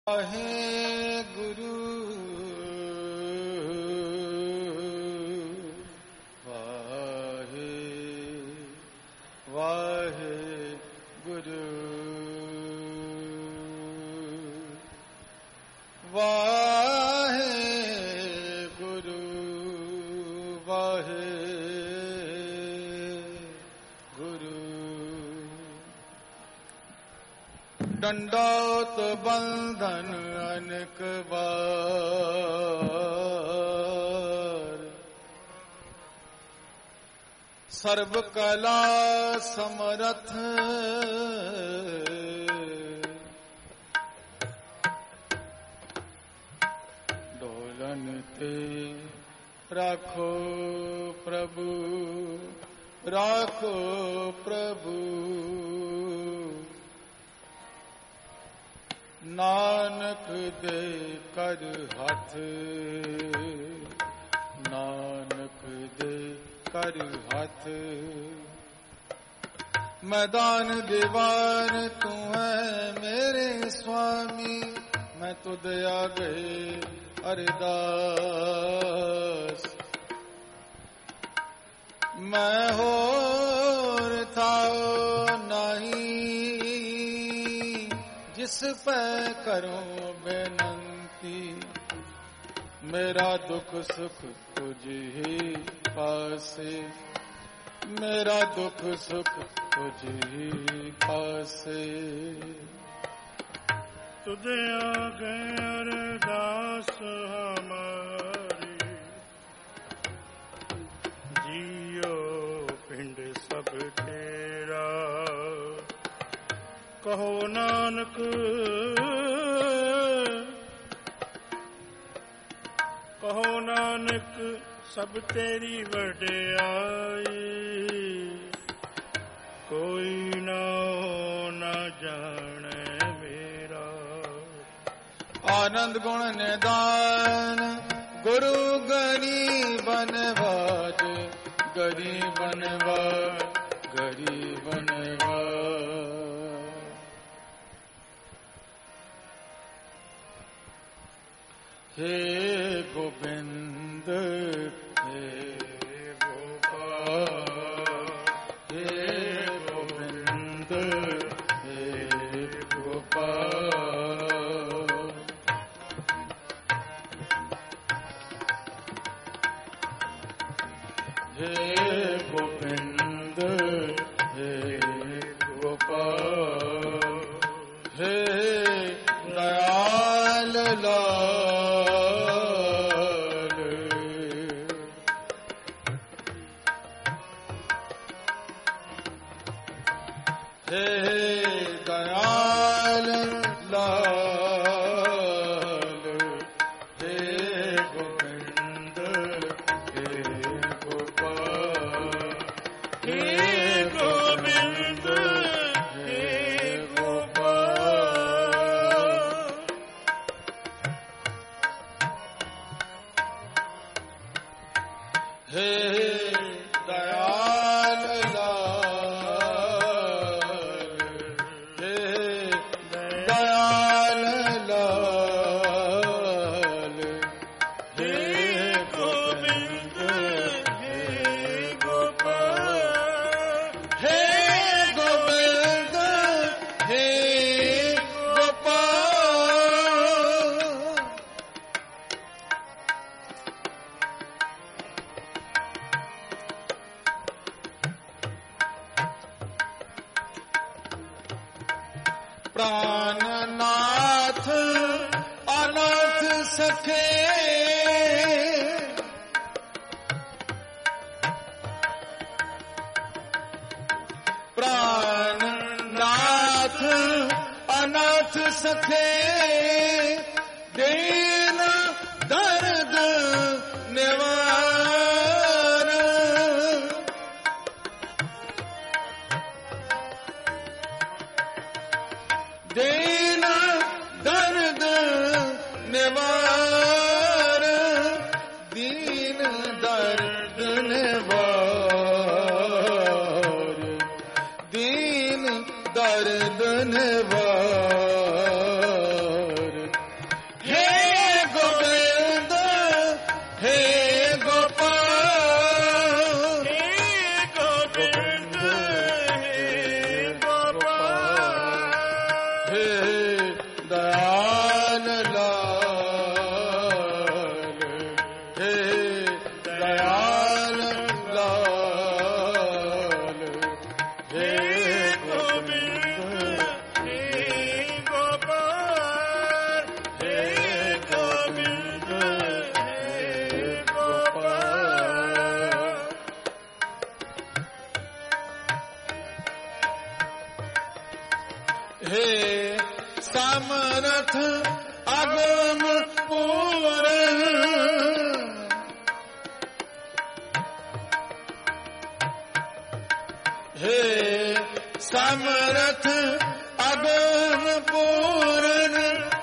वाहे गुरु वाहे वाहे गुरु वाहे गुरु वाहे गुरु। दंडौत बंधन अनेक बार, सर्व कला समरथ डोलन ते राखो प्रभु, राखो प्रभु। नानक दे कर हाथ, नानक दे कर हाथ। मैदान दीवान तू है मेरे स्वामी, मैं तुझ आगे अरदास। मैं होर था नहीं, जिस पे करूं बेनंती। मेरा दुख सुख तुझ ही पासे, मेरा दुख सुख तुझ ही पासे। तुझे आगे अरदास हमारी, जियो पिंड सब तेरा। कहो नानक कहो नानक सब तेरी वड्याई। कोई ना जाने मेरा। आनंद गुण निदान गुरु गरीब बनवाज, गरीब बनवाज, गरीब बनवाज। हे गोविंद हे गोपाल, हे गोविंद हे गोपाल। हे गोविंद हे गोपाल, हे दयाल लाल। हे दयाल लाल, हे गोविंद हे गोपाल, हे गोविंद हे गोपाल। हे दयाल लाल, हे दयाल लाल, हे गोविंद हे गोपाल। हे गोविंद हे गोपाल। प्राणनाथ अनाथ सखे, प्राणनाथ अनाथ सखे। दीन दर्द निवार, दीन दर्द निवार, दीन दर्द निवार, दीन दर्द निवार। अगम पूरन हे समर्थ अगम पूरन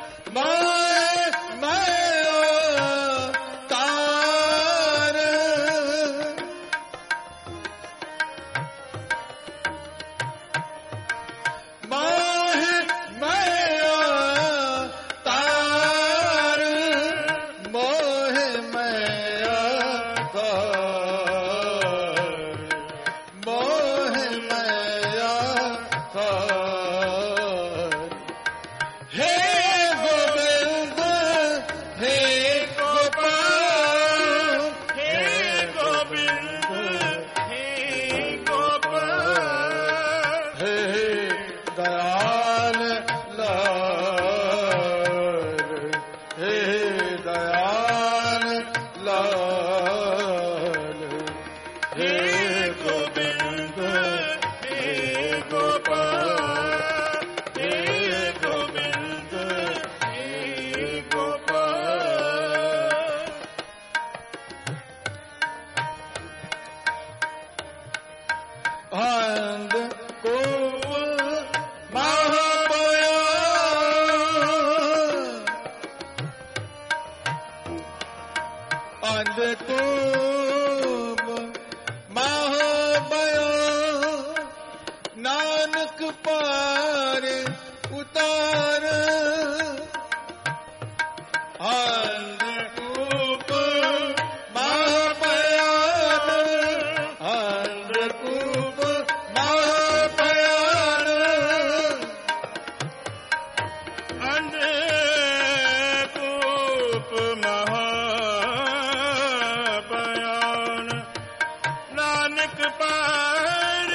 नानक पार उतार अंधकूप महाभयान अंधकूप महाभयान अंधकूप महाभयान नानक पार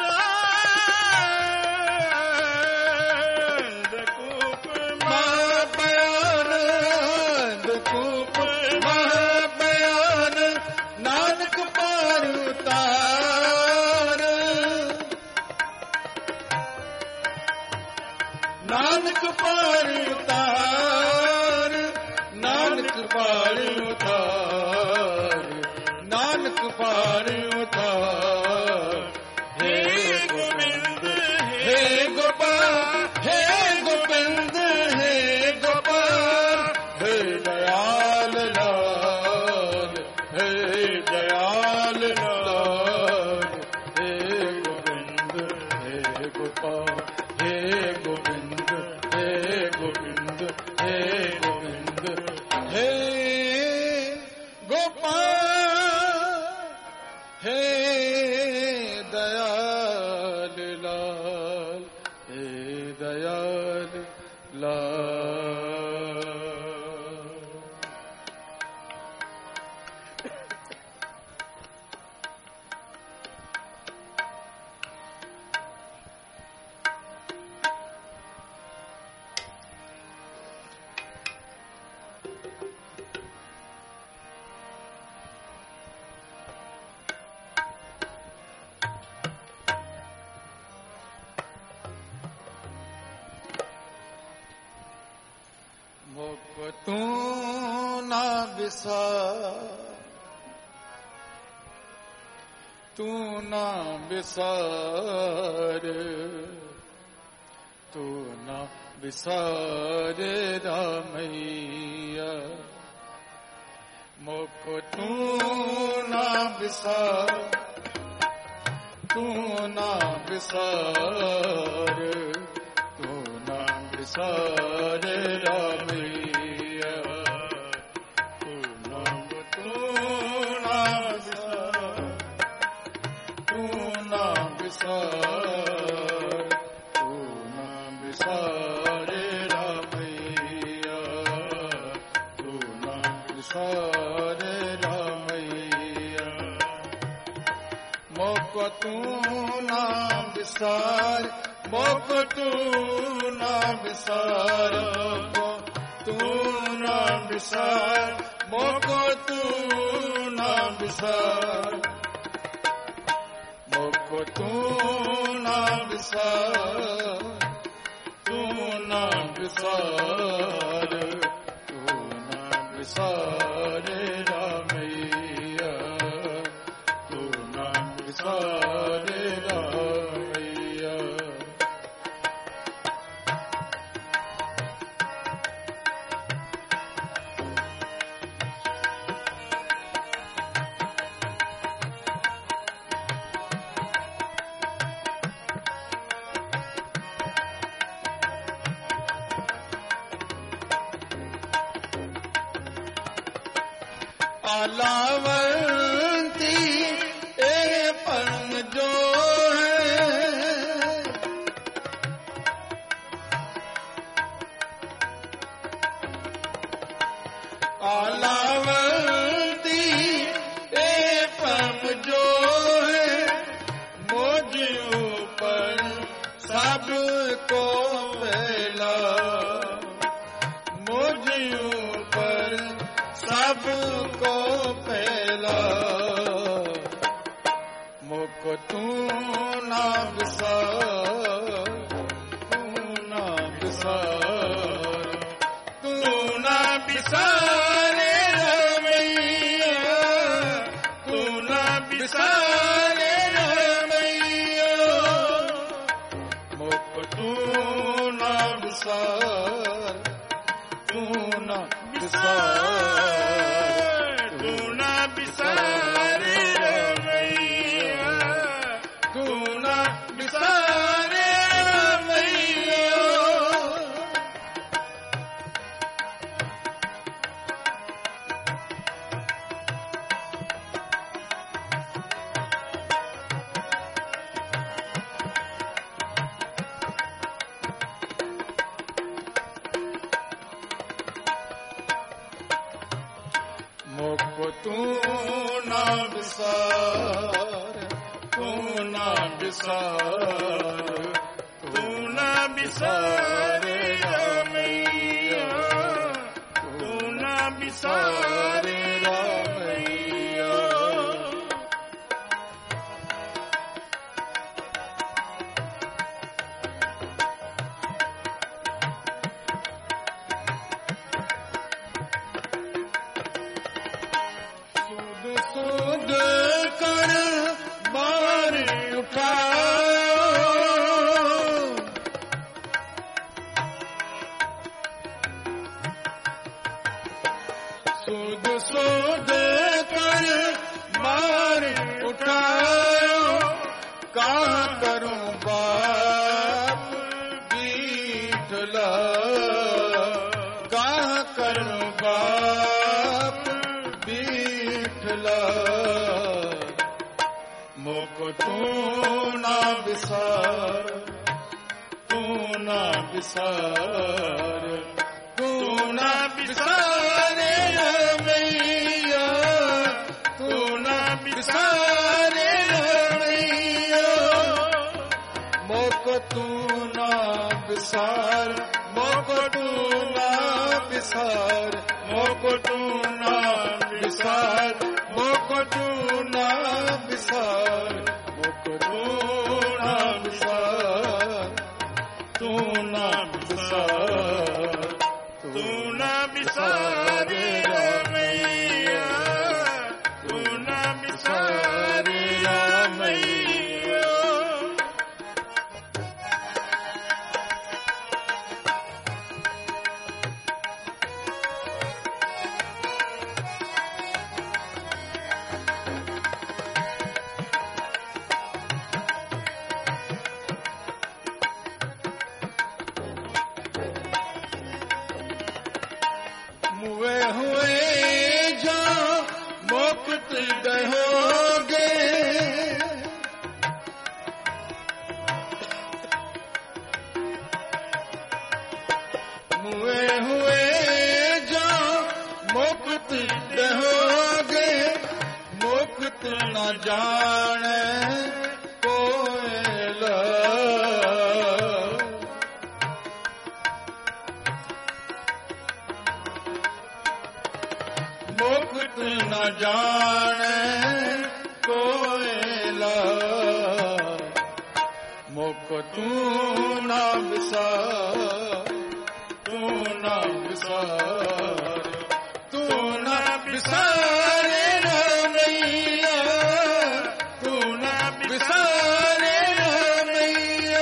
नानक पार उतार नानक पार उतार नानक पार उतार हे गोविंद हे गोपाल हे गोविंद हे गोपाल हे दयाल लाल हे दयाल लाल हे गोविंद हे गोपाल हे गोविंद हे गोविंद हे गोविंद हे गोपाल हे दयाल लाल हे दयाल लाल तू ना बिसार तू ना बिसार तू ना बिसार रामैया मोको तू ना बिसार तू ना बिसार तू ना बिसार रामैया तू ना बिसार तू ना बिसार तू ना बिसार रामैया तू ना बिसार रामैया मोको तू ना बिसार मोको तू ना बिसार तू ना बिसार मोको तू ना बिसार मोको तू ना बिसार तू ना बिसार बिसारे रामैया, तू ना बिसारे रामैया। आलावंती ए परम जो है, आलावंती ए परम जो है, मुझ ऊपर सबको फैला, मुझ ऊपर सबको पहला, मुझको तू ना बिसार, तू ना बिसार, तू ना बिसारे रामैया, तू ना बिसारे रामैया, मुझको तू ना बिसार, तू ना बिसार, तू ना बिसारे रामैया, तू ना बिसारे रामैया। मुझको तू ना बिसार, तू ना बिसार, तू ना बिसारे रामैया, तू ना बिसारे रामैया। सूद कर बार उठाओ, सूद कर बार उठाओ, कहाँ करूं बाप बीठला, कहाँ करूं बाप बीठला, मुझको तू ना बिसार, तू ना बिसार, तू ना बिसारे रामैया, तू ना बिसारे रामैया, मुझको तू ना बिसार, मुझको तू ना बिसार, मुझको तू ना बिसार, मुझको तू ना बिसार, मुझको तू ना बिसार, तू ना बिसार, तू ना बिसारे रामैया, तू ना बिसारे रामैया। मुए हुए जो मुक्त गहोगे, मुए हुए जो मुक्त गहोगे, मुक्त न जाने कोयला, मुक्त न जाने कोयला, मुझको तू ना बिसार, तू ना बिसार, तू बिसारे रामैया, तू ना बिसारे रामैया,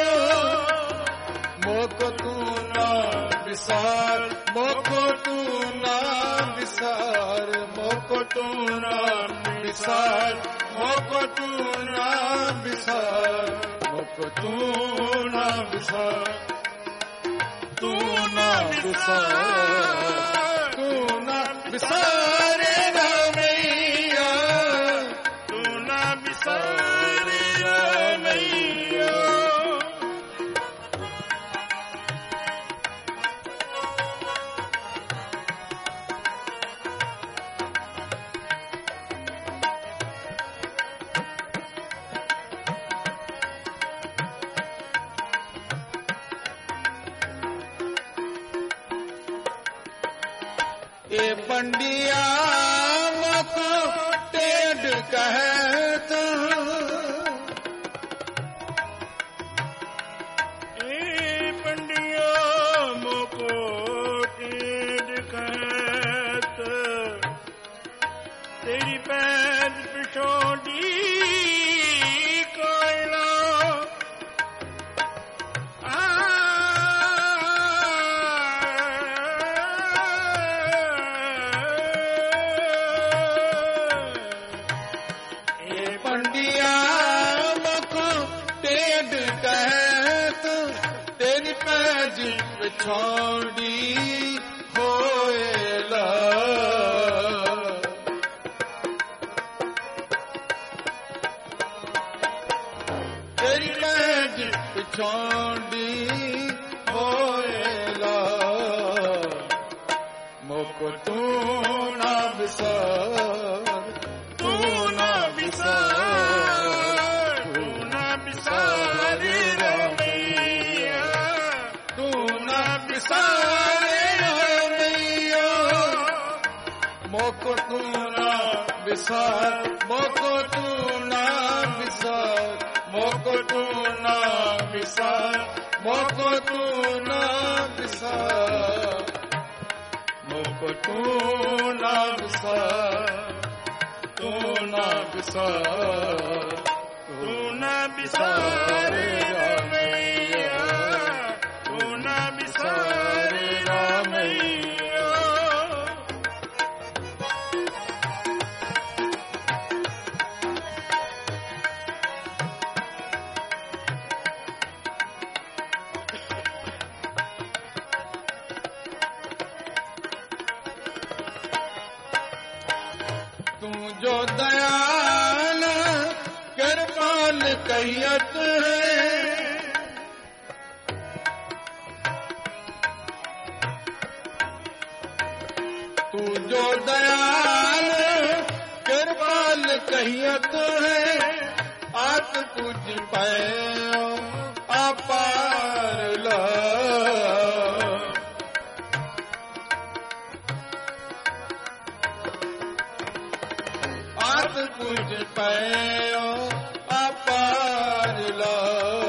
मोको तू ना बिसार, मोको तू ना बिसार, मोको तू ना बिसार, मोको तू ना बिसार, मोको तू ना बिसार, तू ना बिसार, तू ना बिसारे रामैया, तू ना बिसारे रामैया। ये पंडिया मको टेढ़ कहता, ए पंडिया मोको टेढ़ कहता, तेरी पैर पिछोड़ी कोयला पंडिया मको टेढ़ कहता, तेरी पैज पिछोड़ी होएला, तेरी पैज पिछोड़ी होएला, मोको तू ना बिसार, तू ना बिसार, तू ना बिसारे रामैया, तू ना बिसारे रामैया, मोको तू ना बिसार, मोको तू ना बिसार, मोको तू ना बिसार, मोको तू ना बिसार, मोको तू ना बिसार, तू ना बिसार, तू ना बिसारे रामैया, तू ना बिसारे रामैया। तू जो दयाल कृपाल कहियत है, तू जो दयाल कृपाल कहियत है, आत तुझ पैओ अपार ला, आत तुझ पैओ अपार ला,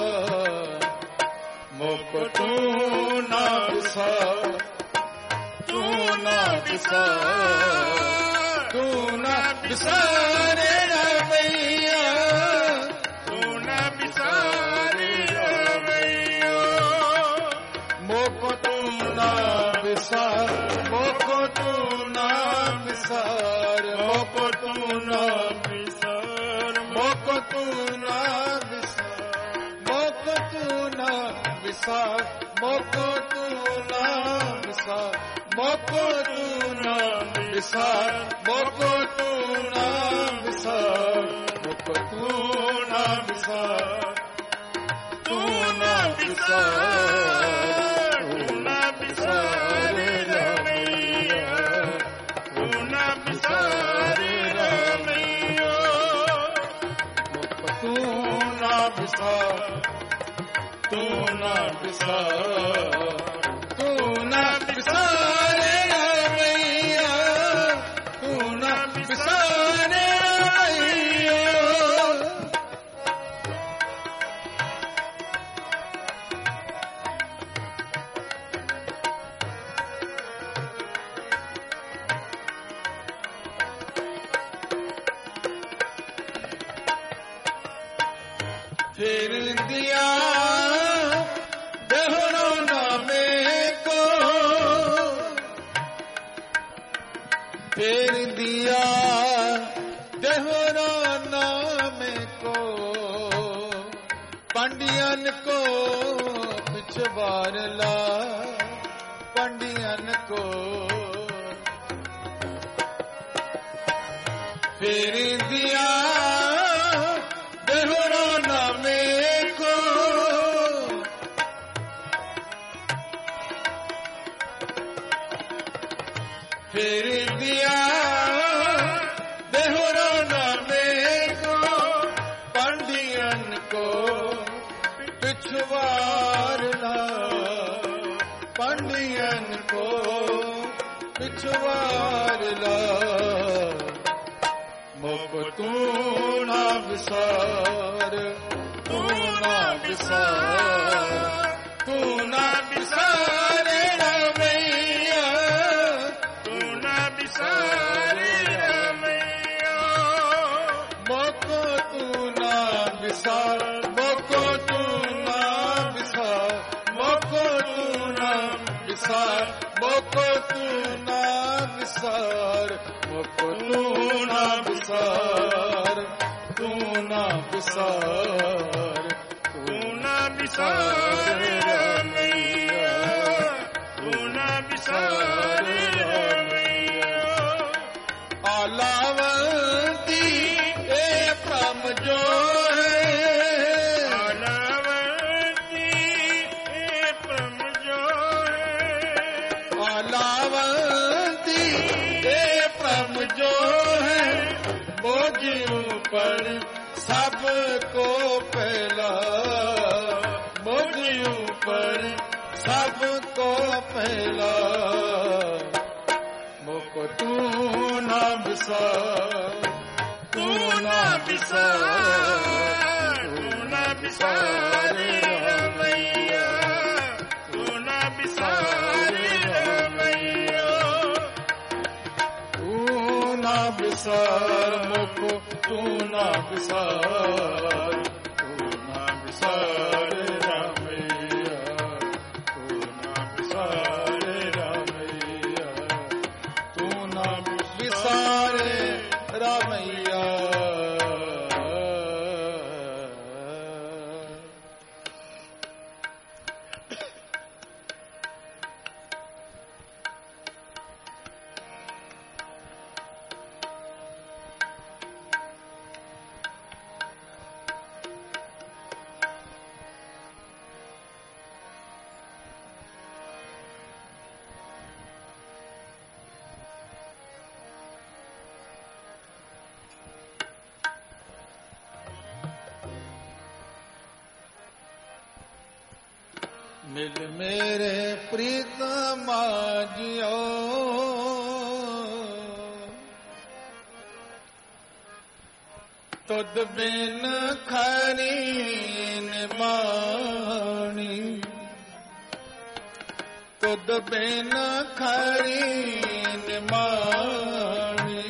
मोको तू ना बिसार, तू ना बिसार, तू ना बिसारे रामैया, तू ना बिसारे रामैया, मोको तू ना बिसार, मोको तू ना बिसार, मोको तू ना बिसार मोको तू ना बिसार, मोको तू ना बिसार, मोको तू ना बिसार, मोको तू ना बिसार, मोको तू ना बिसार, मोको तू ना बिसार, तू ना बिसार, तू ना बिसारे रामैया, तू ना बिसारे रामैया, मोको तू ना बिसार, तू ना बिसार, तू ना बिसारे रामैया, तू ना बिसारे रामैया। फेर दिया देहरो नामे को, फेर दिया देहरो नामे को, पंडियन को पिछवार ला, पंडियन को फेर दिया देहरो नामे को, फेर दिया देहरो नामे को, पंडियन को पिछवार ला, पंडियन को पिछवार ला। मोको तू ना विसार, तू ना विसार, तू ना विसार रमैया, तू ना बिसारे रमैया। मोको तू ना विसार, मोको तू ना विसार, मोको तू ना विसार, मोको तू ना विसार, मोको तू ना विसार, तू ना विसार, तू ना बिसारे रमैया, तू ना बिसारे रमैया। आलावंती ए प्रम जो है, आलावंती ए प्रम जो है, आलावंती ए प्रम जो है, बोझ ऊपर सबको पहला, बोझ ऊपर सबको पहला। मोको तू ना विसार, तू ना बिसार, तू ना बिसारे रमैया, तू ना बिसारे रमैया। तू ना विसार, मोको तू ना विसार, तू ना विसार रमैया, तू ना विसार रमैया, तू ना विसार रमैया। मिल मेरे प्रीतमा जियो, तुद बिन खरी निमानी, तुद बिन खरी निमानी।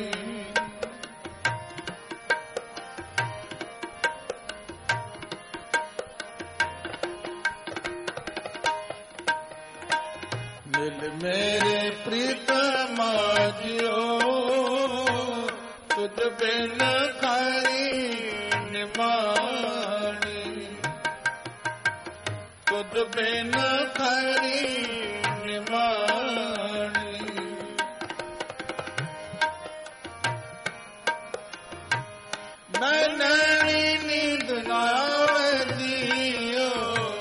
मिल मेरे प्रीतमा जियो, तुद बिन खरी निमानी, तुद बिन खरी निमानी। मैं नैनी नींद ना दियो,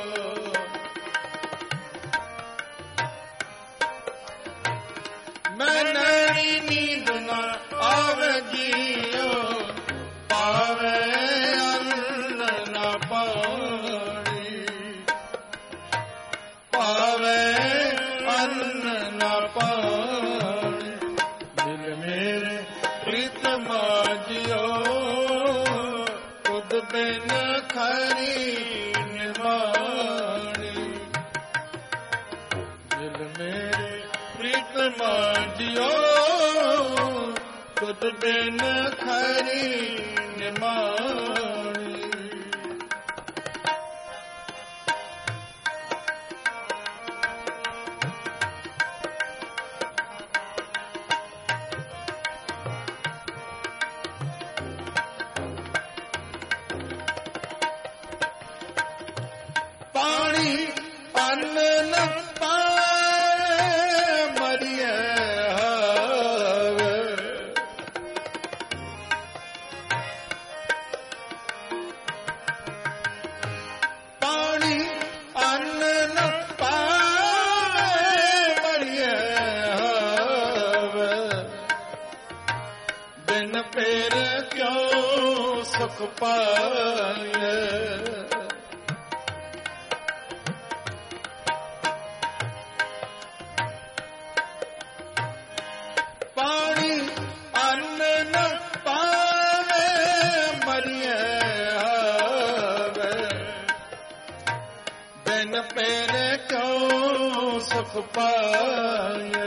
मैं नैनी नींद ना आवजियो, पावे अन्न न पानी, पावे अन्न न पानी। दिल मेरे प्रीतमा जियो, खुद बिन खरी निमानी। दिल मेरे प्रीतमा जियो, खुद बिन खरी निमानी। ਸੁਖ ਪਾਈਐ। ਪਾਣੀ ਅੰਨ ਨ ਪਾਵੇ ਮਰੀਐ ਆਵੇ, ਬਿਨ ਪੇਰੇ ਕਿਉ ਸੁਖ ਪਾਈਐ।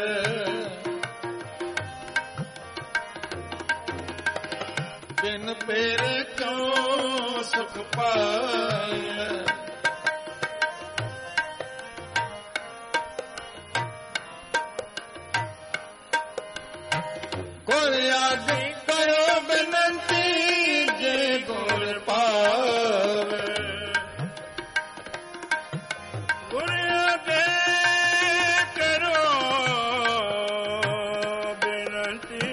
ਬਿਨ ਪੇਰੇ ਕਿਉ ਸੁਖ ਪਾਈਐ। ਗੁਰ ਆਗੇ ਕਰੋ ਬੇਨੰਤੀ, ਜੇ ਗੁਰ ਪਾਵੇ। ਗੁਰ ਆਗੇ ਕਰੋ ਬੇਨੰਤੀ,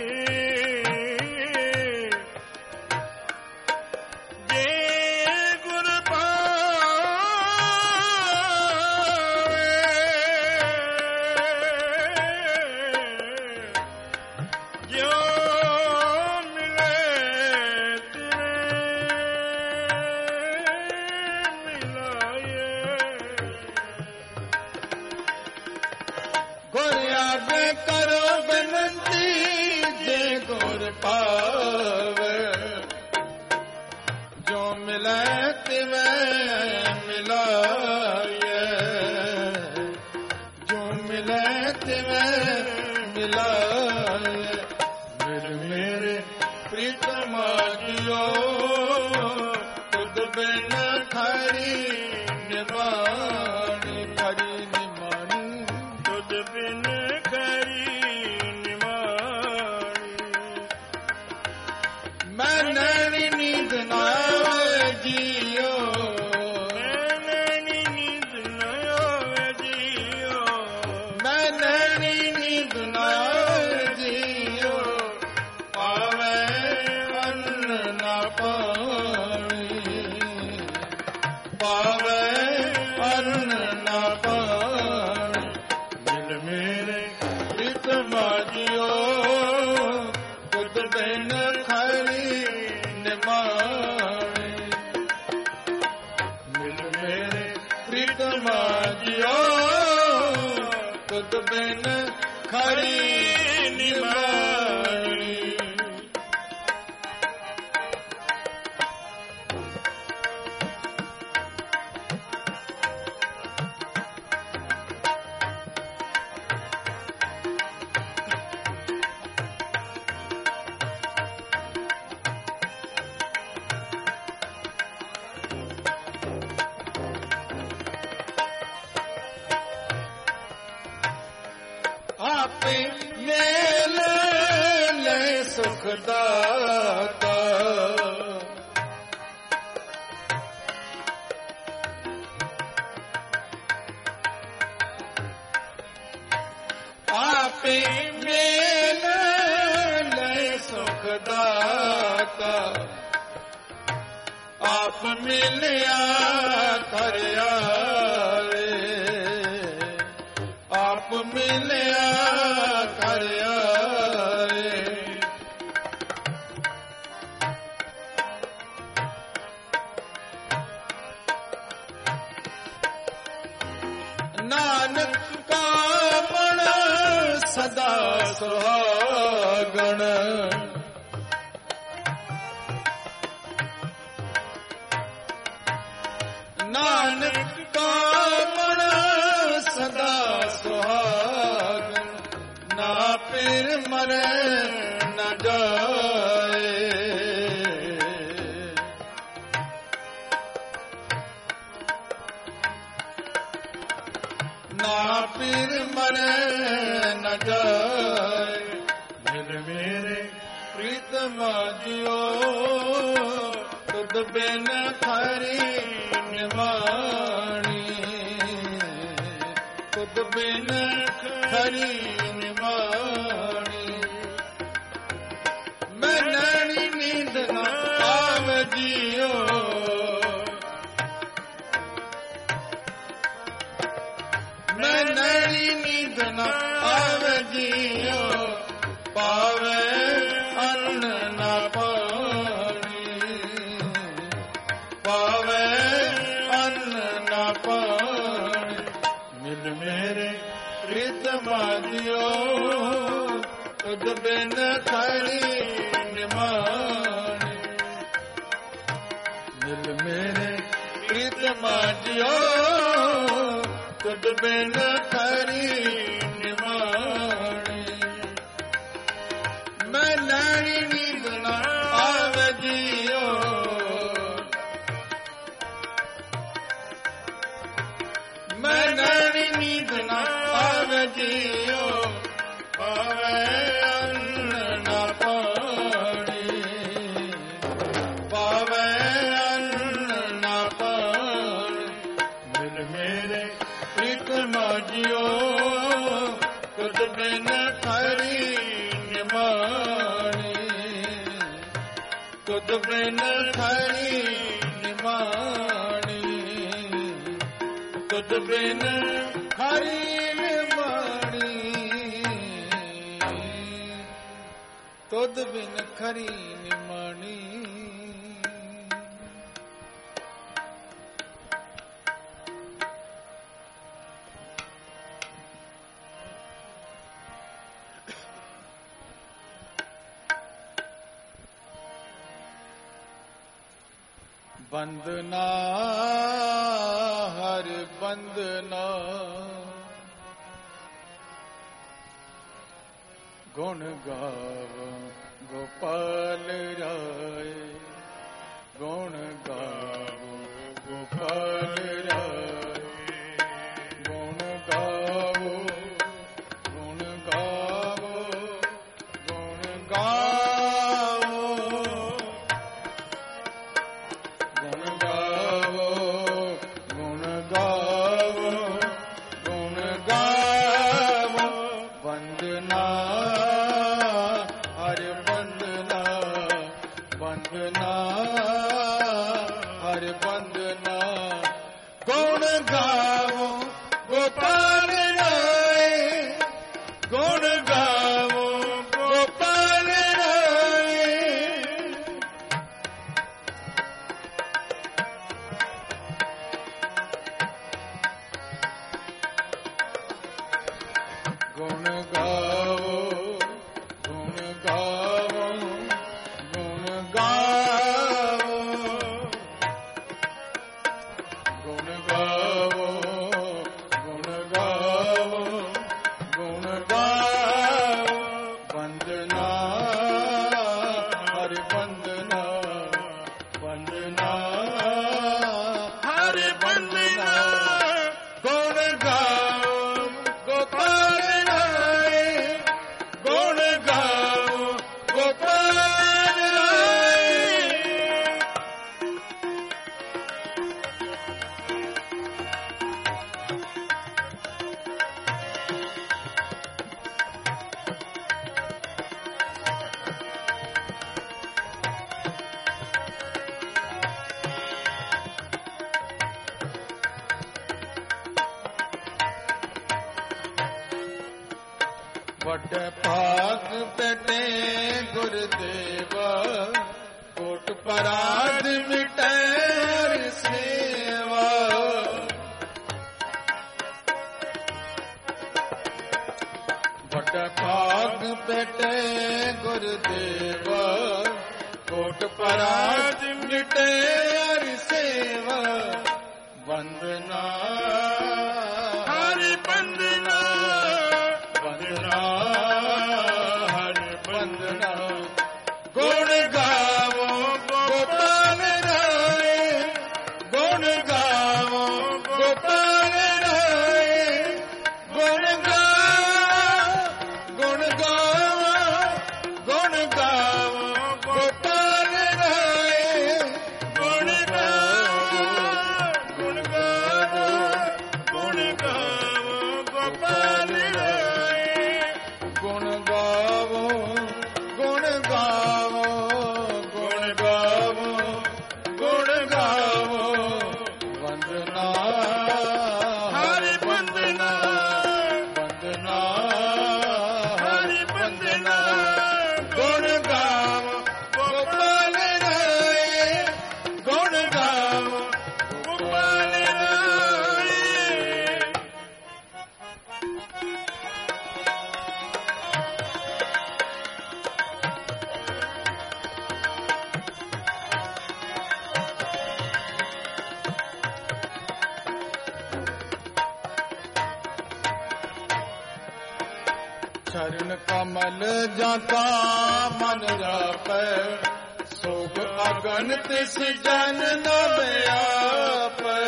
ਪਾਵੇ। ਜੋ ਮਿਲੈ ਤਿਵੈ ਮਿਲਾਇਐ, ਜੋ ਮਿਲੈ ਤਿਵੈ ਮਿਲਾਇਐ। ਮਿਲ ਮੇਰੇ ਪ੍ਰੀਤਮ ਜੀਓ, ਤੁਧ ਬਿਨ ਖਰੀ ਨਿਮਾਣੀ, ਖਰੀ ਨਿਮਾਣੀ, ਤੁਧ ਬਿਨ ਖਰੀ ਮੈਂ ਨੈਣੀ ਨੀਂਦ ਨਾ ਆਵੇ ਜੀਓ, ਮੈਂ ਨੈਣੀ ਨੀਂਦ ਨਾ ਆਵੇ ਜੀਓ, ਮੈਂ ਨੈਣੀ ਨੀਂਦ ਨਾ ਆਵੇ ਜੀਓ। ਪਾਵੇ ਅੰਨ ਨਾ ਪਾਣੀ, ਪਾਵੇ ਅੰਨ ਨਾ ਪਾਣੀ। ਮਿਲ ਮੇਰੇ ਪ੍ਰੀਤਮ ਜੀਓ, ਤੁਧ ਬਿਨ ਖਰੀ ਨਿਮਾਣੀ। ਮਿਲ ਮੇਰੇ ਪ੍ਰੀਤਮ ਜੀਓ, ਤੁਧ ਬਿਨ ਖਰੀ ਨਿਮਾਣੀ। ਆਪੇ ਮੇਲ ਲੈ ਸੁਖ ਦਾਤਾ, ਆਪੇ ਮੇਲ ਲੈ ਸੁਖ ਦਾਤਾ। ਆਪ ਮਿਲਿਆ ਕਰਿਆ ਰੇ, ਆਪ ਮਿਲਿਆ ਕਰਿਆ ਰੇ। ਨਾਨਕ ਕਾ ਮਨ ਸਦਾ ਸੁਹਾਗਣ, ਨਾਨਕ ਕਾ ਮਨ ਸਦਾ ਸੁਹਾਗਣ। ਨਾ ਫਿਰ ਮਰੇ ਨਾ ਜਾਏ, ਨਾ ਫਿਰ ਮਰੇ ਨਾ ਜਾਏ। ਮਿਲ ਮੇਰੇ ਪ੍ਰੀਤਮ ਜੀਓ, ਤੁਧ ਬਿਨ ਖਰੀ ਨਿਮਾਣੀ, ਤੁਧ ਬਿਨ ਖਰੀ ਨਿਮਾਣੀ। ਮੈਂ ਨੈਣੀ ਨੀਂਦ ਨਾ ਆਵੇ ਜੀਓ, ਮੈਂ ਨੈਣੀ ਨੀਂਦ ਨਾ ਆਵੇ ਜੀਓ। ਪਾਵੇ ਅੰਨ ਨਾ ਪਾਣੀ, माजियो तुझ बिन खरी निमानी दिल मेरे प्रीत माजियो तुझ बिन खरी निमानी मैं नैनी नींद न आवे जियो मैं नैनी नींद न आवे जियो पावे अन्न न पानी पावे अन्न न पानी दिल मेरे प्रीत माजियो तुझ बिन खरी निमानी तुझ बिन खरी निमानी तुझ बिन खरी निमानी तुझ बिन खरी निमानी बंदना हर बंदना गुण गाव गोपाल राय गुण गाव गोपाल राय गुण गावो गुण गावो गुण गावो गुण गावो गुण गावो गुण गावो वंदना हर वंदना वंदना हर वंदना गुण गावो गोपाल राय गुण गावो गोपाल राय गुण गावो गुण गावो गुण गावो गुण गावो गुण गावो गुण गावो वंदना हरि वंदना वंदना हरि वंदना गुण गावो गोपाल राय गुण गावो गोपाल राय वड भाग पेटे गुरुदेवा कोट पराध मिटे हर सेवा वड भाग पेटे गुरुदेवा कोट पराध मिटे हर सेवा वंदना हरि वंदना वंदना हरि वंदना गुण गावो गोपाल राय गुण गावो गोपाल राय गुण गावो गुण गावो गुण गावो गोपाल राय गुण गावो गुण गावो गुण गावो गोपाल राय गुण गावो गुण गावो गुण गावो गुण गावो वंदना हरि वंदना वंदना हरि वंदना गुण गावो गोपाल राय गुण गावो गोपाल राय ਚਰਨ ਕਮਲ ਜਾਤਾ ਮਨ ਰਾਪੈ, ਸੋਗ ਅਗਨ ਤਿਸ ਜਨ ਨ ਵਿਆਪੈ।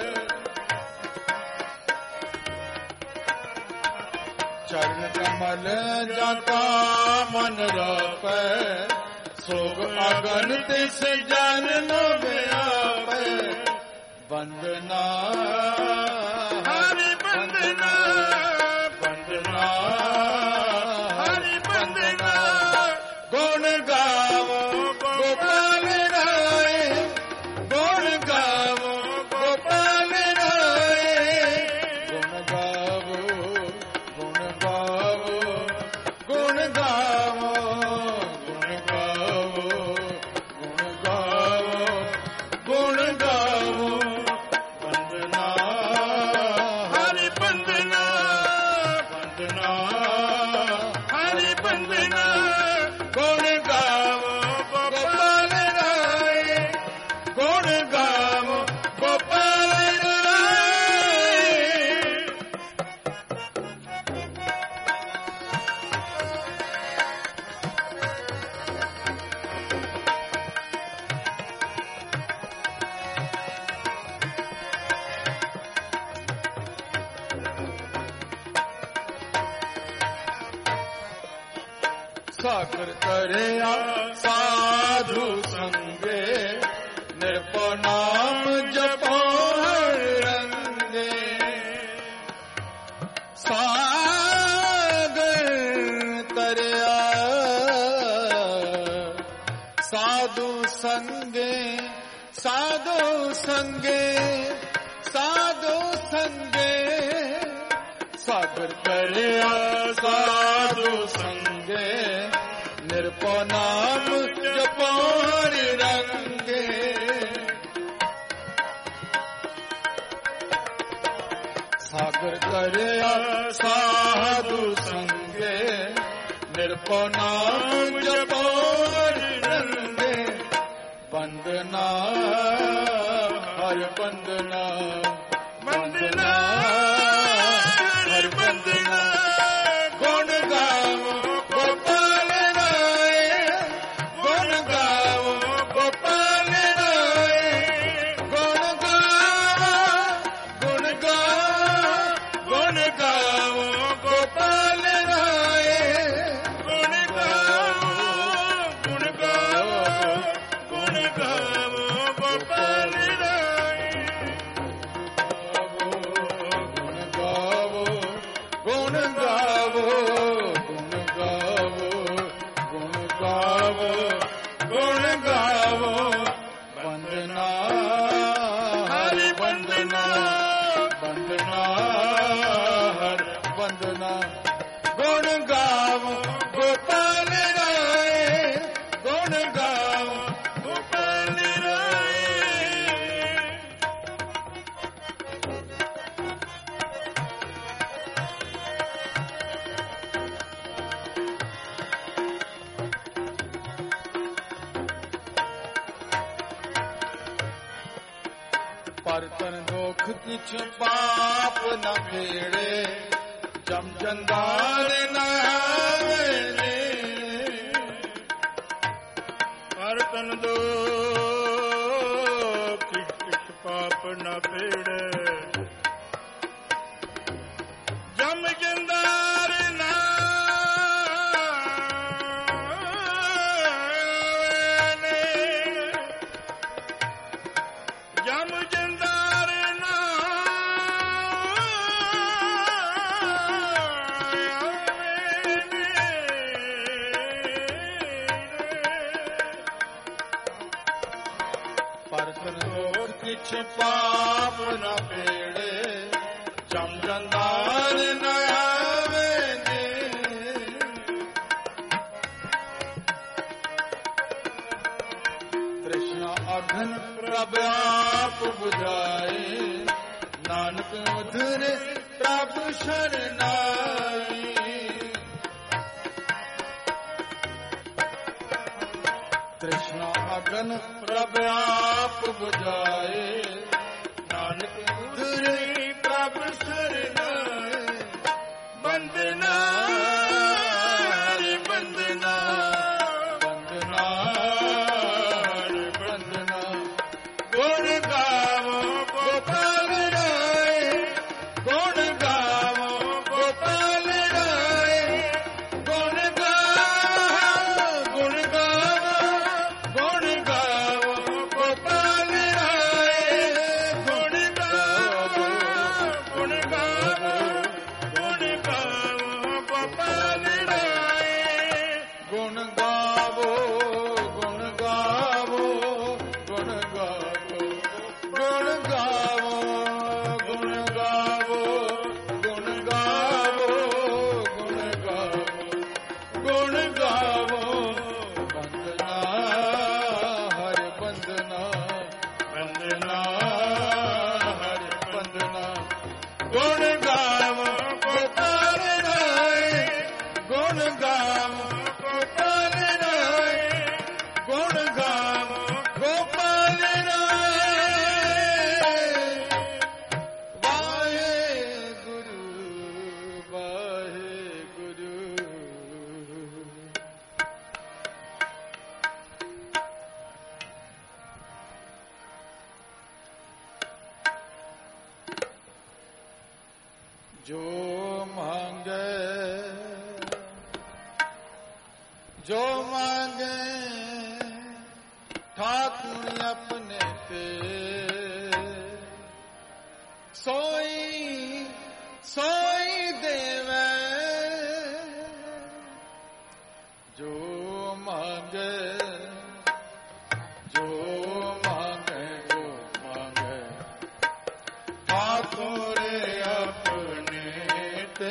ਚਰਨ ਕਮਲ ਜਾਤਾ ਮਨ ਰਾਪੈ, ਸੋਗ ਅਗਨ ਤਿਸ ਜਨ ਨ ਵਿਆਪੈ। ਵੰਦਨਾ ਹਰਿ ਬੰਦਨਾ, ਵੰਦਨਾ ਹਰਿ ਬੰਦਨਾ, ਗੁਣ ਗਾਵੋ ਗੋਪਾਲ ਰਾਏ, ਗੁਣ ਗਾਵੋ ਗੋਪਾਲ ਰਾਏ। ਗੁਣ ਗਾਵੋ ਗੁਣ ਗਾਵੋ ਗੁਣ ਗਾਵੋ ਗੁਣ ਗਾਵੋ ਗੁਣ ਗਾਵੋ ਗੁਣ ਗਾਵੋ। ਵੰਦਨਾ ਹਰਿ ਬੰਦਨਾ, ਵੰਦਨਾ ਹਰਿ ਬੰਦਨਾ, ਗੁਣ ਗਾਵੋ ਗੋਪਾਲ ਰਾਏ, ਗੁਣ ਗਾਵੋ ਗੋਪਾਲ ਰਾਏ। ਸਾਗਰ ਤਰਿਆ ਸਾਧੂ ਸੰਗੇ, ਨਿਰਭਉ ਨਾਮ ਜਪੋ ਹਰ ਰੰਗੇ। ਸਾਗਰ ਤਰਿਆ ਸਾਧੂ ਸੰਗੇ, ਸਾਧੂ ਸੰਗੇ, ਸਾਧੂ ਸੰਗੇ। ਸਾਗਰ ਤਰਿਆ ਸਾਧੂ ਸੰਗੇ, ਨਿਰਭਉ ਨਾਮ ਜਪੋ ਹਰ ਰੰਗੇ। ਸਾਗਰ ਤਰਿਆ ਸਾਧੂ ਸੰਗੇ, ਨਿਰਭਉ ਨਾਮ ਜਪੋ ਹਰ ਰੰਗੇ। ਵੰਦਨਾ ਹਰਿ ਵੰਦਨਾ, ਵੰਦਨਾ ਹਰਿ ਬੰਦਨਾ, ਗੁਣ ਗਾਵੋ ਗੋਪਾਲ ਰਾਏ, ਗੁਣ ਗਾਵੋ ਗੋਪਾਲ ਰਾਏ। ਗੁਣ ਗਾਵੋ ਗੁਣ ਗਾਵੋ ਗੁਣ ਗਾਵੋ ਗੋਪਾਲ ਰਾਏ। ਗੁਣ ਗਾਵੋ, ਗੁਣ ਗਾਵੋ, ਗੁਣ ਗਾਵੋ ਗੋਪਾਲ ਰਾਏ। ਗੁਣ ਗਾਵੋ ਗੁਣ ਗਾਵੋ ਗੁਣ ਗਾਵੋ ਗੁਣ ਗਾਵੋ ਗੁਣ ਗਾਵੋ। ਵੰਦਨਾ ਹਰਿ ਵੰਦਨਾ, ਵੰਦਨਾ ਹਰਿ ਵੰਦਨਾ। ਗੁਣ ਗਾਵੋ ਗੋਪਾਲ ਰਾਏ, ਗੁਣ ਗਾਵੋ ਗੋਪਾਲ ਰਾਏ। ਪਰ ਤਨ ਦੁਖ ਕਿਛ ਪਾਪ ਨ ਫੇੜੇ, ਜਮ ਜੰਦਾਰ ਨ ਆਵੇ। ਹਰ ਤਨ ਦੋ ਕਿਛ ਪਾਪ ਨ ਪੇੜੇ, ਜਮ ਜੰਦਾਰ ਨਾ ਜਮ ਜੰਦਾਰ ਨਾ ਪਰ ਤਨ ਦੁਖ ਕਿਛ ਪਾਪ ਨ ਫੇੜੇ, ਜਮ ਜੰਦਾਰ ਨ ਆਵੇ। ਤ੍ਰਿਸ਼ਨਾ ਅਘਨ ਪ੍ਰਭ ਆਪ ਬੁਝਾਏ, ਨਾਨਕ ਉਧਰੇ ਪ੍ਰਭ ਸ਼ਰਨਾਈ। ਤ੍ਰਿਸ਼ਨਾ ਅਗਨ ਪ੍ਰਭ ਆਪ ਬੁਝਾਏ, ਨਾਨਕ ਉਧਰੇ ਪ੍ਰਭ ਸ਼ਰਨਾਏ। ਵੰਦਨਾ गावो वंदना हर वंदना वंदना हर वंदना गुण गावो गोपाल राय गुण गावो गोपाल राय गुण गावो गोपाल राय वाहे गुरु जो मांगे ठाकुर अपने ते सोई सोई देवे जो मांगे ठाकुर अपने ते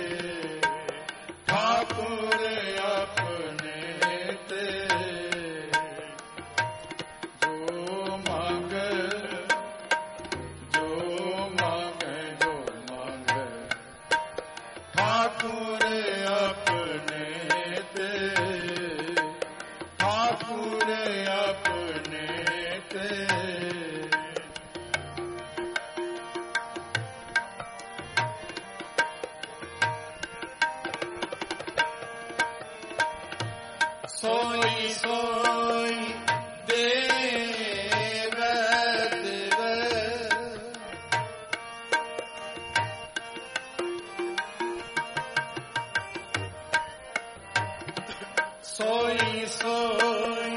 ठाकुर अपने ते जो मांगे ठाकुर अपने ते ठाकुर अपने ते सोई सोई देव देव सोई सोई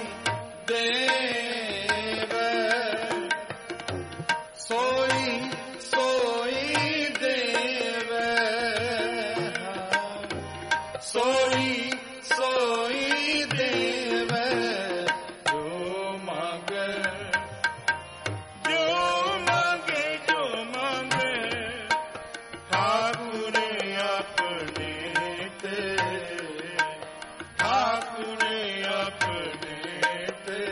देव सोई सोई देव सोई सोई देव जो मांगे ठाकुर अपने ते ठाकुर अपने ते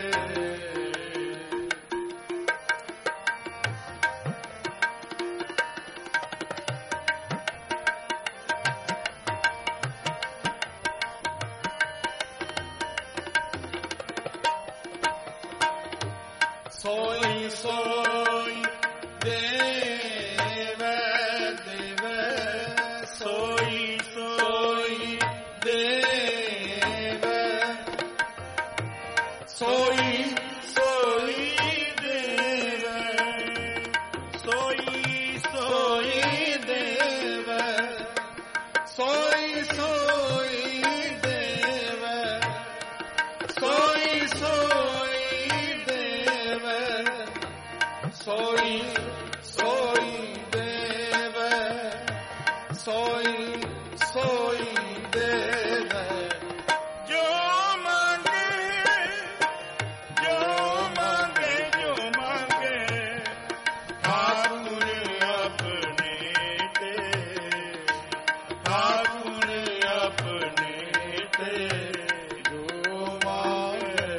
सोई सोई देव देव सोई सोई देव सोई सोई देव सोई सोई देव सोई सोई देव सोई सोई देव सोई सोई देव सोई सोई देव जो मांगे ठाकुर अपने ते ठाकुर अपने ते जो मांगे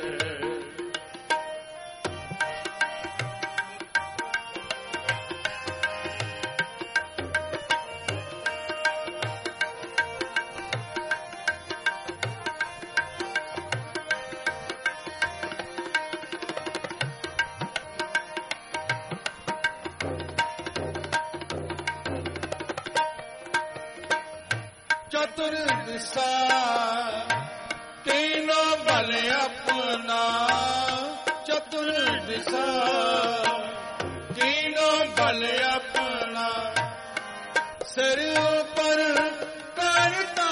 चतुर्दिशा तीनों बल अपना चतुर्दिशा तीनों बल अपना सिर पर करता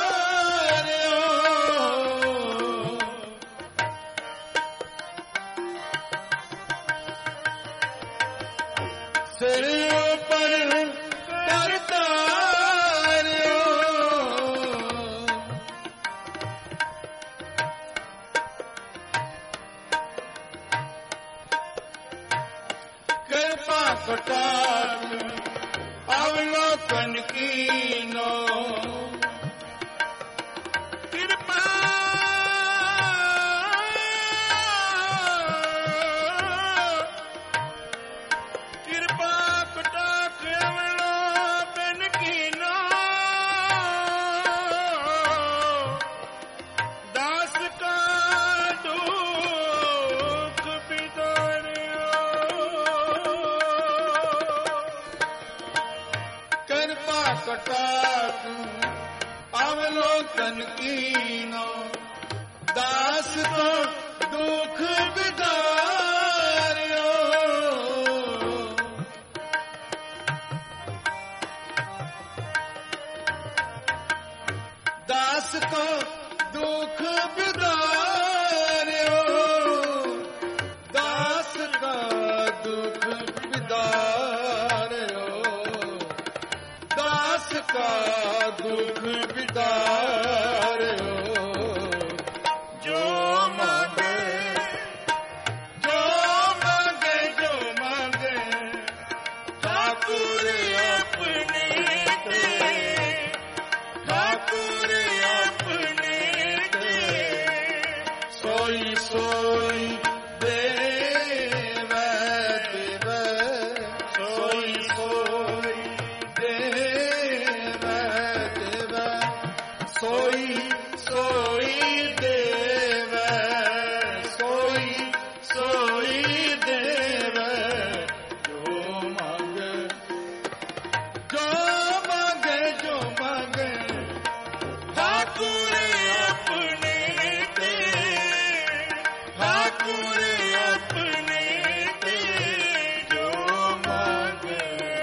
सिर पर करता कृपा कटार अवलोकन कीनो कृपा जन कीनो, दास को दुख बिदारियो। दास को दुख बिदारियो, दास का दुख बिदारियो, दास का दुख बिदारियो। जो मांगे जो मांगे जो मांगे ठाकुर अपने दे, ठाकुर अपने दे। सोई सोई देवै देवै, सोई सोई देवै देवै, सोई सोई देवै, सोई सोई देवै। जो मांगे जो मांगे जो मांगे ठाकुर अपने दे, ठाकुर अपने दे। जो मांगे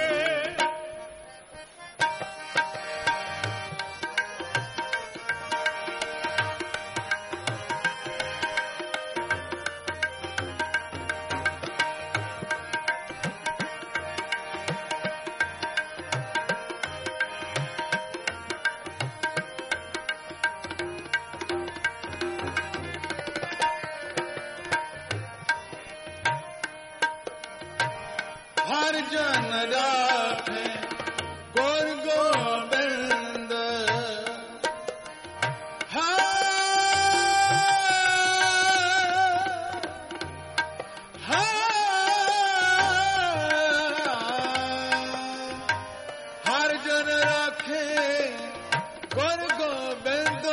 हर जन राखे गुर गोबिंद, हर जन राखे गुर गोबिंद,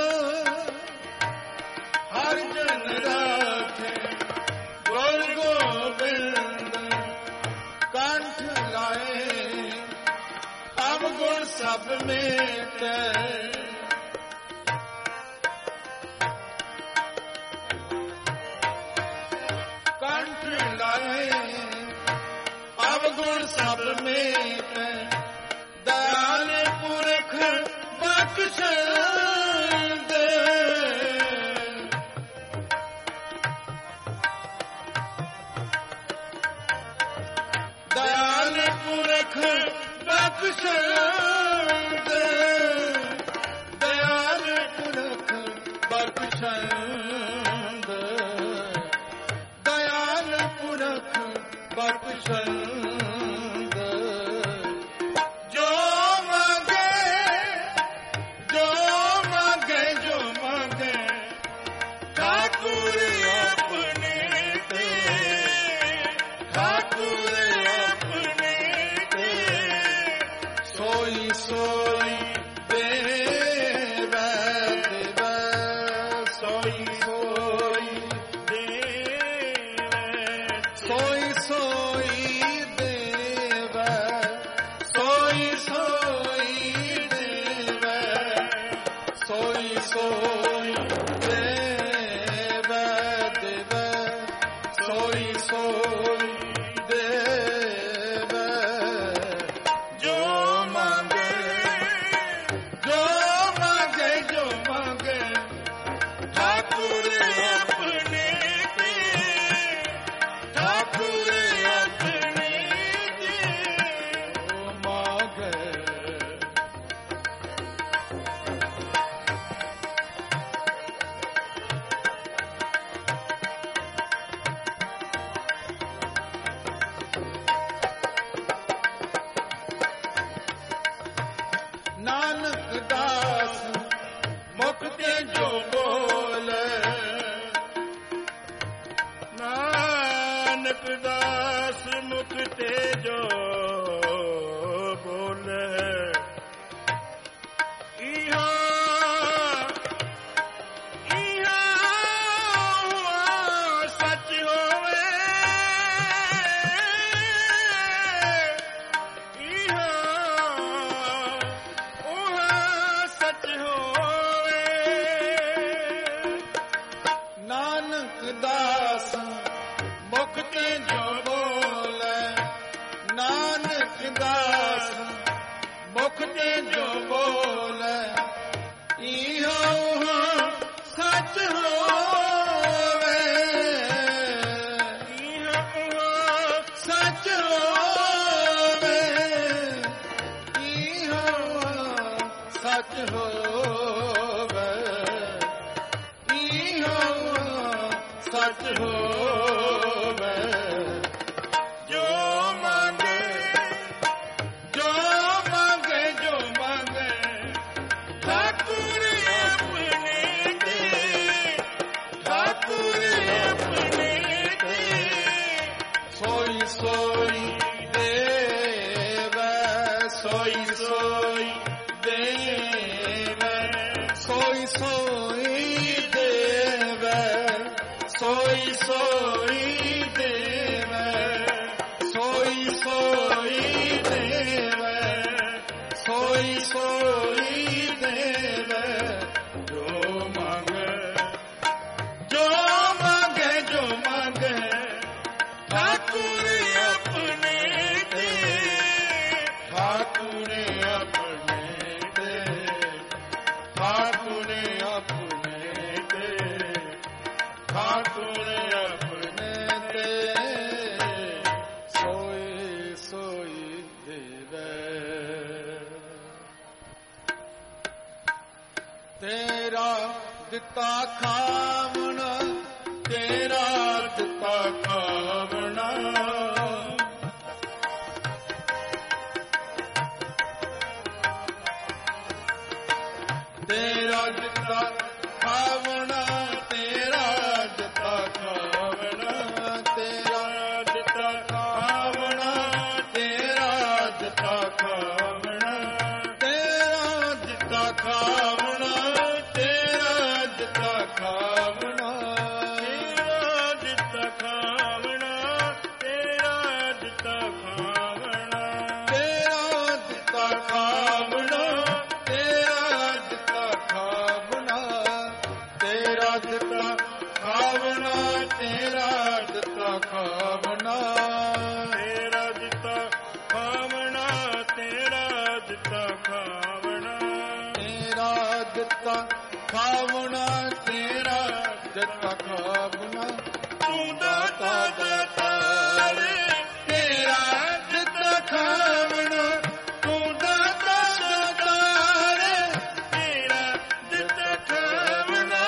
हर जन राखे गुर गोबिंद। कंठ लाए अवगुण सब मेटे, कंठ लाए अवगुण सब मेटे। दयाल पुरख बख्शद, दयाल पुरख बख्शद, दयाल पुरख बख्शद, दयाल पुरख बख्शद। जो मांगे जो मांगे जो मांगे ठाकुर अपने दे, ठाकुर अपने दे। सोई सोई देवै देवै, सोई सोई देवै, सोई सोई देवै, सोई सोई देवै, सोई सोई देवै देवै, सोई सोई देवै। जो मांगे जो मांगे जो मांगे ठाकुर ਸੱਚ ਹੋਵੇ। ਜੋ ਮੰਗੇ ਜੋ ਮੰਗੇ ਜੋ ਮੰਗੇ ਠਾਕੁਰ ਆਪਣੇ ਦੇ, ਠਾਕੁਰ ਆਪਣੇ ਦੇ, ਸੋਈ ਸੋਈ ਦੇਵੈ, ਸੋਈ ਸੋਈ ਦੇਵੈ, ਸੋਈ ਸੋਈ ਦੇਵੈ, ਸੋਈ ਸੋਈ ਦੇਵੈ, ਸੋਈ ਸੋਈ ਦੇਵੈ, ਸੋਈ ਸੋਈ ਦੇਵੈ। ਜੋ ਮੰਗੇ ਜੋ ਮੰਗੇ ਜੋ ਮੰਗੇ ਠਾਕੁਰ ਆਪਣੇ ਦੇ, ਠਾਕੁਰ ਆਪਣੇ ਦੇ, ਠਾਕੁਰ ਆਪਣੇ ਦੇ, ਠਾਕੁਰ ਆਪਣੇ ਦੇ, ਸੋਈ ਸੋਈ ਦੇਵੈ। ਤੇਰਾ ਦਿੱਤਾ ਖਾਵਣਾ, ਤੇਰਾ ਦਿੱਤਾ ਖਾਵਣਾ, ਤੇਰਾ ਦਿੱਤਾ ਖਾਵਣਾ, ਤੇਰਾ ਦਿੱਤਾ ਖਾਵਣਾ, ਤੇਰਾ ਦਿੱਤਾ ਖਾਵਣਾ, ਤੇਰਾ ਦਿੱਤਾ ਖਾਵਣਾ, ਤੇਰਾ ਦਿੱਤਾ ਖਾਵਣਾ, ਤੇਰਾ ਦਿੱਤਾ ਖਾਵਣਾ, ਤੇਰਾ ਦਿੱਤਾ ਖਾਵਣਾ, ਤੇਰਾ ਦਿੱਤਾ ਖਾਵਣਾ, ਤੇਰਾ ਦਿੱਤਾ ਖਾਵਣਾ, ਤੇਰਾ ਦਿੱਤਾ ਖਾਵਣਾ, ਤੇਰਾ ਦਿੱਤਾ ਖਾਵਣਾ, ਤੇਰਾ ਦਿੱਤਾ ਖਾਵਣਾ, ਤੇਰਾ ਦਿੱਤਾ ਖਾਵਣਾ, ਤੇਰਾ ਦਿੱਤਾ ਖਾਵਣਾ, ਤੇਰਾ ਦਿੱਤਾ ਖਾਵਣਾ, ਤੇਰਾ ਦਿੱਤਾ ਖਾਵਣਾ। ਤੂੰ ਦਾਤਾ ਦਾਤਾਰ, ਤੇਰਾ ਦਿੱਤਾ ਖਾਵਣਾ, ਤੂੰ ਦਾਤਾ ਦਾਤਾਰ, ਤੇਰਾ ਦਿੱਤਾ ਖਾਵਣਾ,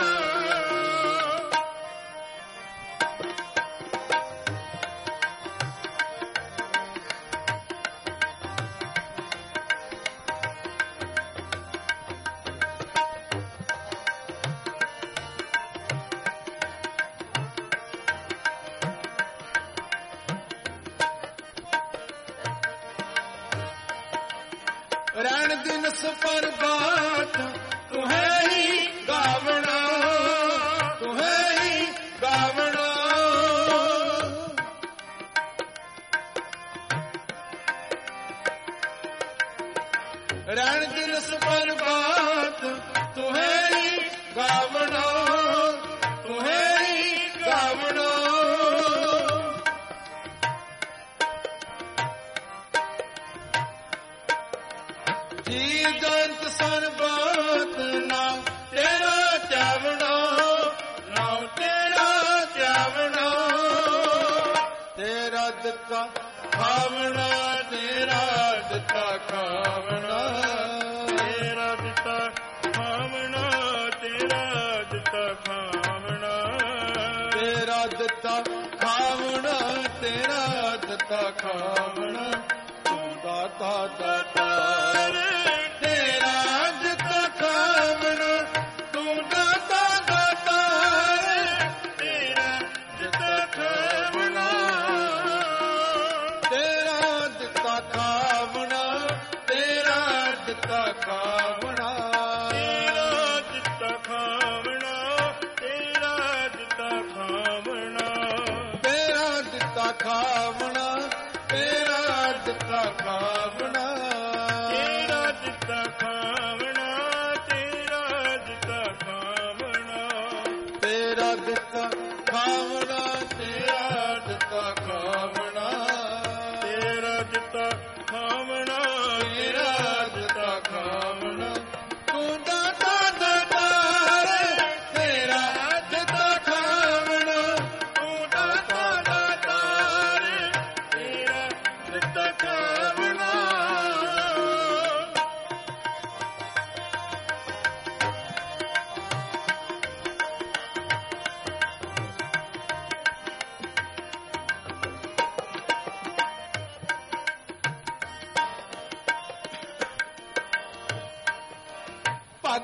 ਰਹਿਣ ਦਿਨ ਸਫਰ ਬਾਤ ਤੂੰ ਹੈ ਹੀ ਗਾਵਣਾ, ਤੂੰ ਹੈ ਹੀ ਗਾਵਣਾ, ਰਹਿਣ ਦਿਨ ਸਫਰ ਬਾਤ ਤੂੰ ਹੈ ਹੀ ਗਾਵਣਾ, ਤੂੰ ਹੈ ਹੀ ਗਾਵਣਾ, ਜੀ ਜੰਤ ਸਰਬਤ ਨਾਮ ਤੇਰਾ ਚਾਵਣਾ, ਨਾਮ ਤੇਰਾ ਚਾਵਣਾ, ਤੇਰਾ ਦਿੱਤਾ ਖਾਵਣਾ, ਤੇਰਾ ਦਿੱਤਾ ਖਾਵਣਾ, ਤੇਰਾ ਦਿੱਤਾ ਖਾਵਣਾ, ਤੇਰਾ ਦਿੱਤਾ ਖਾਵਣਾ, ਤੇਰਾ ਦਿੱਤਾ ਖਾਵਣਾ, ਤੇਰਾ ਦਿੱਤਾ ਖਾਵਣਾ। ਤੂੰ ਦਾਤਾ ਦਾਤਾਰ, ਤੇਰਾ ਦਿੱਤਾ ਖਾਵਣਾ, ਤੂੰ ਦਾਤਾ ਦਾਤਾਰ, ਤੇਰਾ ਦਿੱਤਾ ਖਾਵਣਾ, ਤੇਰਾ ਦਿੱਤਾ ਖਾਵਣਾ, ਤੇਰਾ ਦਿੱਤਾ ਖਾਵਣਾ, ਤੇਰਾ ਦਿੱਤਾ ਖਾਵਣਾ, ਤੇਰਾ ਦਿੱਤਾ ਖਾਵਣਾ, ਤੇਰਾ ਦਿੱਤਾ ਖਾਵਣਾ, ਤੇਰਾ ਦਿੱਤਾ ਖਾਵਣਾ, ਤੇਰਾ ਦਿੱਤਾ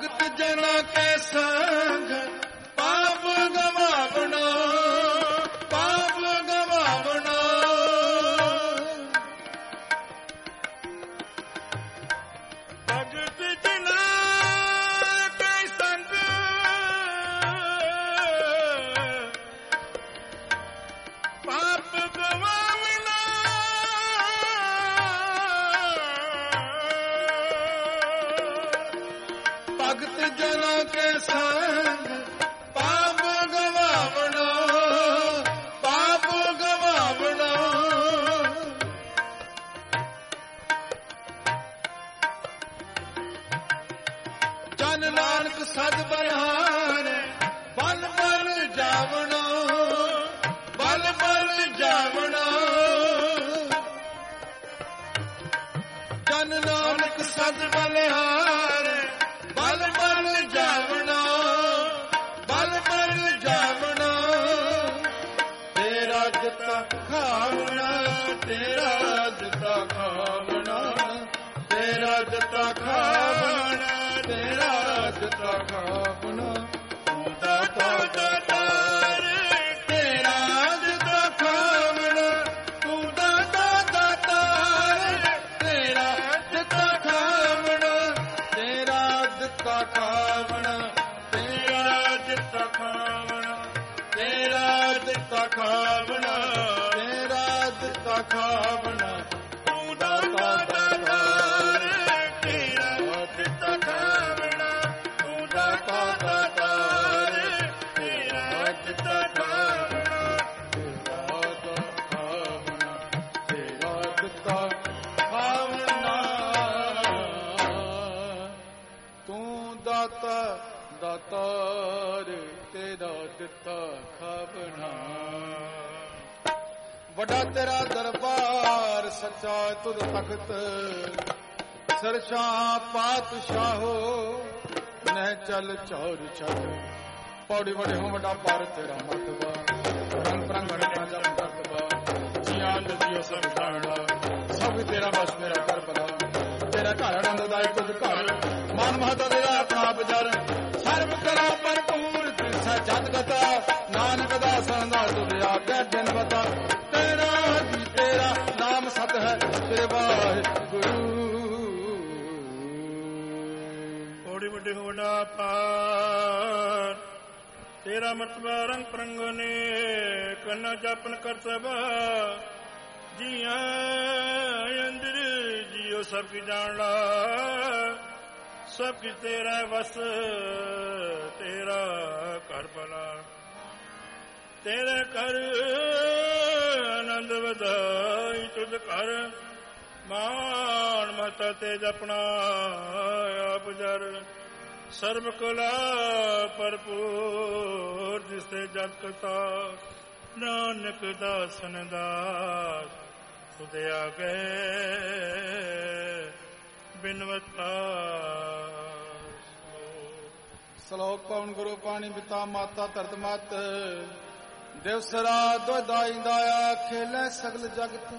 ਭਗਤ ਜਨਾ ਕੇ ਸੰਗ ਪਾਪ ਗਵਾਵਣਾ, ਪਾਪ ਗਵਾਵਣਾ। ਭਗਤ ਜਨਾ ਕੇ ਸੰਗ ਪਾਪ ਗਵਾਵਣਾ, ਭਗਤ ਜਨਾ ਕੇ ਸੰਗ ਪਾਪ ਗਵਾਵਣਾ, ਪਾਪ ਗਵਾਵਣਾ। ਜਨ ਨਾਨਕ ਸਦ ਬਲਿਹਾਰ ਬਲ ਬਲ ਜਾਵਣਾ, ਬਲ ਬਲ ਜਾਵਣਾ। ਜਨ ਨਾਨਕ ਸਦ ਬਲਿਹਾਰ ਬਲ ਬਲ ਜਾਵਣਾ, ਬਲ ਬਲ ਜਾਵਣਾ। ਤੇਰਾ ਜਿਤਾ ਖਾਵਣਾ, ਤੇਰਾ ਜਿਤਾ ਖਾਵਣਾ, ਤੇਰਾ ਜਿਤਾ ਖਾਵਣਾ, ਤੇਰਾ ਜਿਤਾ ਖਾਵਣਾ। ਤੂੰ ਦਾਤਾ ਦਾਤਾਰ, ਤੇਰਾ ਜਿਤਾ ਖਾਵਣਾ, ਤੂੰ ਦਾਤਾ ਦਾਤਾਰ, ਤੇਰਾ ਜਿਤਾ ਖਾਵਣਾ, ਤੇਰਾ ਜਿਤਾ ਖਾਵਣਾ, ਤੇਰਾ ਜਿਤਾ ਖਾਵਣਾ, ਤੇਰਾ ਜਿਤਾ ਖਾਵਣਾ, ਤੇਰਾ ਜਿਤਾ ਖਾਵਣਾ। ਤੂੰ ਦਾਤਾ ਦਾਤਾਰ, ਤੇਰਾ ਜਿਤਾ ਖਾਵਣਾ, ਤੂੰ ਦਾਤਾ ਦਾਤਾਰ, ਤੇਰਾ ਜਿਤਾ ਖਾਵਣਾ, ਤੇਰਾ ਜਿਤਾ ਖਾਵਣਾ, ਤੇਰਾ ਜਿਤਾ ਖਾਵਣਾ। ਤੂੰ ਦਾਤਾ ਦਾਤਾਰ, ਤੇਰਾ ਦਿੱਤਾ ਖਾਵਣਾ। ਵੱਡਾ ਤੇਰਾ ਦਰਬਾਰ ਸੱਚਾ ਤੁਧ ਤਖਤ, ਸਰਸ਼ਾਹ ਪਾਤਸ਼ਾਹੋ ਨਹਿ ਚੱਲ ਚੌਰ ਛੱਡ। ਪੌੜੀ ਵੜੇ ਹੋ ਵੱਡਾ ਪਰ ਤੇਰਾ ਮਰਤਬਾ, ਰੰਗ ਪ੍ਰੰਗ ਰਾਜਾ ਮਰਤਬਾ। ਜੀਆਂ ਨਦੀਓ ਸਭ ਜਾਣਦਾ, ਸਭ ਤੇਰਾ ਬਸ ਤੇਰਾ ਕਰ ਭਲਾ। ਤੇਰਾ ਘਰ ਆਨੰਦ ਦਾ ਤੁਝ ਘਰ, ਮਾਨ ਮਹਤਾ ਤੇਰਾ ਆਪਣਾ ਬਜਰ। ਸਰਬ ਕਲਾ ਭਰਪੂਰ ਤਿਸਾ ਜਗਤ, ਨਾਨਕ ਦਾ ਸੰਦਾ ਤੁਧ ਆਗੇ ਦਿਨ ਬਤਾ। ਤੇਰਾ ਜੀ ਤੇਰਾ ਨਾਮ ਸਤ ਹੈ, ਤੇਰੇ ਵਾਹਿਗੁਰੂ। ਓੜੀ ਵੱਡੇ ਹੋ ਵੱਡਾ ਪਾਰ, ਤੇਰਾ ਮਰਤਬਾ ਰੰਗ ਪ੍ਰੰਗ ਨੇ ਕਰਨਾ ਜਾਪਨ ਕਰਤਬ। ਜੀਆਂ ਅੰਦਰ ਜੀਓ ਸਭ ਕੀ ਜਾਣ ਲਾ, ਸਭ ਕੀ ਤੇਰਾ ਵਸ, ਤੇਰਾ ਘਰ ਭਲਾ। ਤੇਰੇ ਘਰ ਆਨੰਦ ਵਧਾਈ ਤੁਧ ਘਰ, ਮਾਣ ਮਤ ਤੇਜ ਆਪਣਾ ਆਪ ਜਰ। ਸਰਬ ਕਲਾ ਭਰਪੂਰ ਜਿਸ ਤੇ ਜਗ ਕਰਤਾ, ਨਾਨਕ ਦਾਸਨ ਦਾਸ ਤੁਧ ਆਗੇ ਬਿਨਵਤਾ। ਸ਼ਲੋਕ ਪਵਨ ਗੁਰੂ ਪਾਣੀ ਪਿਤਾ ਮਾਤਾ ਧਰਤ ਮਤ। ਦਿਵਸ ਰਾਤ ਦੁਇ ਦਾਇਆ ਖੇਲੇ ਸਗਲ ਜਗਤ।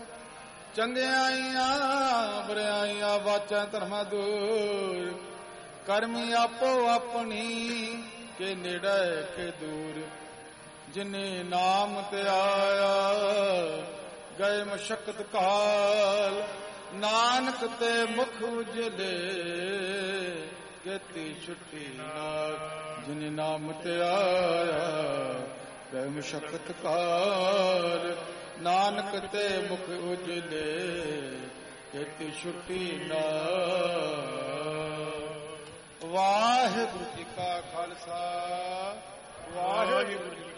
ਚੰਗਿਆਈਆਂ ਬੁਰਾਈਆਂ ਵਾਚਾਂ ਧਰਮਾਂ ਦੂਰ। ਕਰਮੀ ਆਪੋ ਆਪਣੀ ਕੇ ਨੇੜੇ ਕੇ ਦੂਰ। ਜਿਨੇ ਨਾਮ ਤੇ ਆਇਆ ਗਏ ਮਸ਼ਕਤ ਕਾਲ। ਨਾਨਕ ਤੇ ਮੁਖ ਉਜਲੇ ਗਤੀ ਛੁੱਟੀ ਨਾਲ। ਜਿਨੇ ਨਾਮ ਤੇ ਆਇਆ ਗਏ ਮਸ਼ਕਤ ਕਾਲ। ਨਾਨਕ ਤੇ ਮੁਖ ਉਜਲੇ ਗਤੀ ਛੁੱਟੀ ਨਾਲ। ਵਾਹਿਗੁਰੂ ਜੀ ਕਾ ਖਾਲਸਾ, ਵਾਹਿਗੁਰੂ ਜੀ